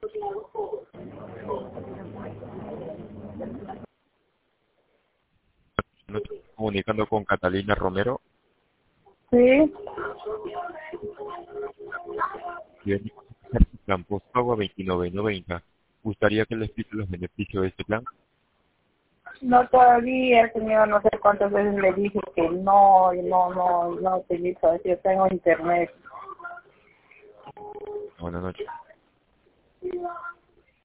No estoy comunicando con Catalina Romero. Sí, Bien, el plan postpago a 29.90. ¿Gustaría que le explique los beneficios de este plan? no todavía, señor, no sé cuántas veces le dije que no utilizo, yo tengo internet. Buenas noches.